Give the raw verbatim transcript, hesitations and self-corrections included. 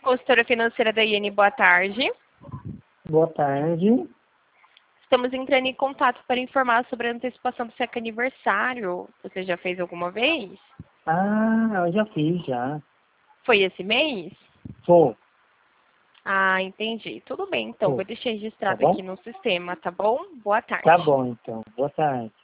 Consultora financeira da I N, boa tarde. Boa tarde. Estamos entrando em contato para informar sobre a antecipação do seu aniversário. Você já fez alguma vez? Ah, eu já fiz, já. Foi esse mês? Foi. Ah, entendi. Tudo bem, então. Foi. Vou deixar Tá registrado bom? aqui no sistema, tá bom? Boa tarde. Tá bom, então. Boa tarde.